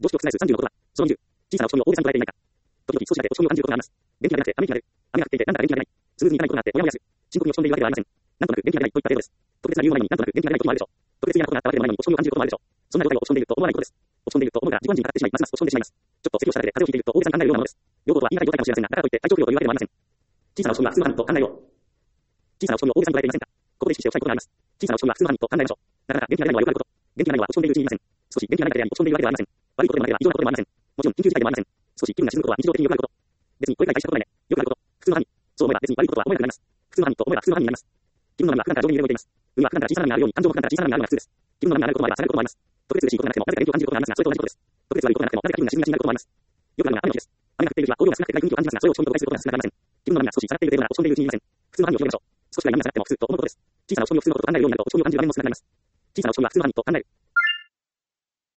常識を覆す36ことは、その20、小さな落ち込みを大げさに捉えていないか。時々少しだけ落ち込みを感じることがあります。元気が出なくて、雨になる。雨が降っていて、なんだか元気が出ない。スムーズにいかないことがあって、もやもやする。深刻に落ち込んでいるわけではありません。なんとなく元気が出ないといった程度です。特別な理由もないのになんとなく元気が出ないこともあるでしょう。特別嫌なことがあったわけでもないのに落ち込みを感じることもあるでしょう。そんな状態を落ち込んでいると思わないことです。落ち込んでいると思うが自己暗示にかかってしまい、ますます落ち込んでしまいます。ちょっと咳をしただけで風邪をひいていると大げさに考えるようなものです。両方とは言い難い状態かもしれませんが、だからといって体調不良というわけでもありません。小さな落ち込みは普通の犯人と考えよう。小さな落ち込みを大げさに捉えていませんか。ここで意識しておきたいことがあります。小さな落ち込みは普通の犯人と考えましょう。なかなか元気が出ないのはよくあること。元気がないのは落ち込んでいるうちにいません。少し元気がないだけであり落ち込んでいるわけではありません。悪いことでもなければ異常なことでもありません。もちろん緊急事態でもありません。少し気分が沈むことは日常的によくあること。別にこれくらい大したことないね。よくあること。普通の犯人。そう思えば別に悪いことは思えなくなります。普通の犯人と思えば普通の犯人になります。気分の波は普段から上下に揺れ動いています。海は普段から小さな波があるように、感情も普段から小さな波があるのが普通です。気分の波があることもあれば下がることもあります。特別嬉しいことがなくても、なぜか元気を感じることがありますが、それと同じことです。特別悪いことがなくても、なぜか気分が沈みがちになることもあります。よくあるのが雨の日です。雨が降っている日は、降量が少なくて暗い雰囲気を感じますが、それを落ち込むと誤解することが少なくありません。気分の波が少し下がっているというような落ち込んでいるうちにいません。普通の波を広げましょう。少しくらい波が下がっても普通と思うことです。小さな落ち込みを普通のことと考えるようになると、落ち込みを感じる場面も少なくなります。小さな落ち込みは普通の犯人と考える。